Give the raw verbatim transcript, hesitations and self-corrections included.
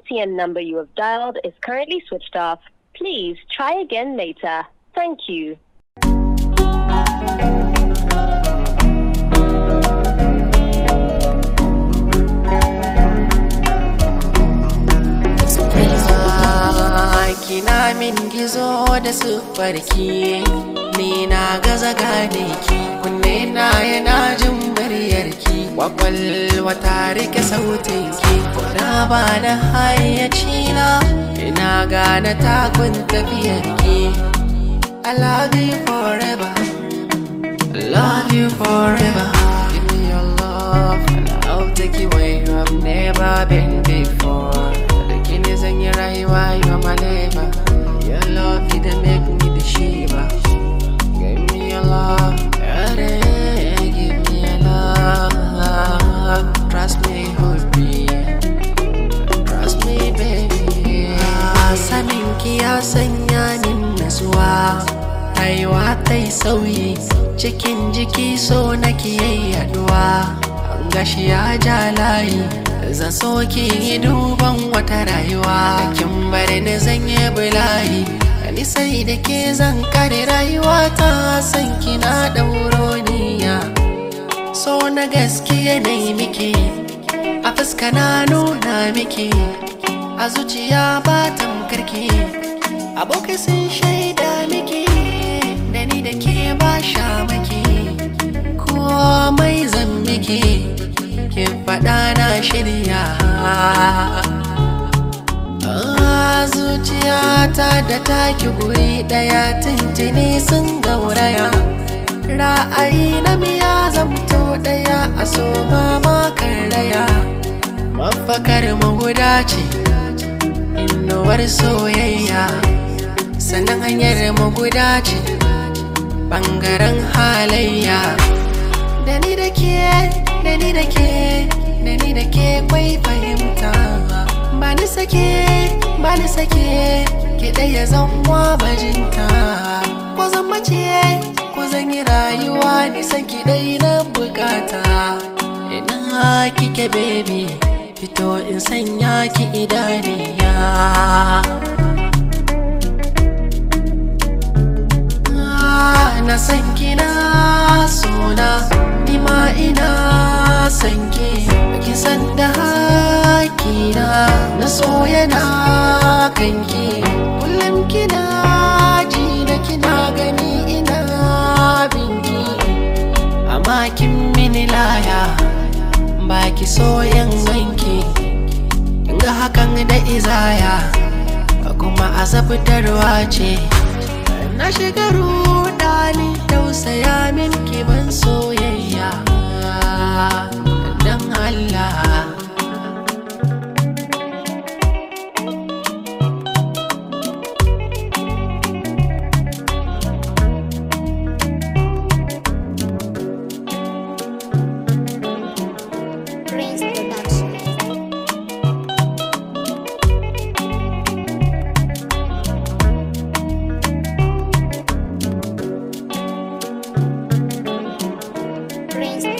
T N number you have dialed is currently switched off. Please try again later. Thank you. Kina min gizo da siffarki, ni na gaza gane ki, kunne na yana jin muryarki, kwakwalwa ta rike sautinki, na ba da hayyaci na, ina gane takun tafiyarki. I love you forever, I love you forever. Give me your love and I'll take you where you have never been before. Zan yi rayuwa you're my neighbor. Your love you dey make me the shiva. Give me your love, yeah, give me your love. Trust me, hold me, trust me, baby. Sanin ki ya sanya ni nasuwa, rayuwa ta yi sauyi, cikin jiki so nake yaduwa. Gashi ya ja layi, zan so ki yi duban wata rayuwa, kin bari ni zan yi bulayi, ni sai da ke zan kare rayuwa ta, san kina dauro niya. So na gaskiya na yi miki, a fuska na nuna miki, a zuciya ba tamkarki, abokai sun shaida miki, da ni da ke ba sha maki, komai zan miki, kin faɗa na shirya. Zuciyata da taki guri ɗaya tuntuni sun gauraya, ra'ayi na miya zamto ɗaya a so ma karaya. Mafakar maguda ce, inuwar soyayya, sannan hanyar maguda ce, ɓangaren halayya. Da ni da ke, da ni da ke, da ni da ke kwai fahimta. Ba ni sake, ba ni sake, ki ɗaya zan wa bajinta. Ko zan mace, ko zan yi rayuwa, nisan ki ɗai na bukata. Ina kike baby, fito in sanya ki idaniya. Na san kina sona, ni ma ina san ki, ki san da hakina, na so yana kanki. Kullum kina ji da kina gani ina binki, amma kin mini laya, ba ki so yan ganki. Ga hakan da izaya, kuma azabtarwa ce. Na shiga rudani, tausaya min ki ban soyayya, dan Allah. Prince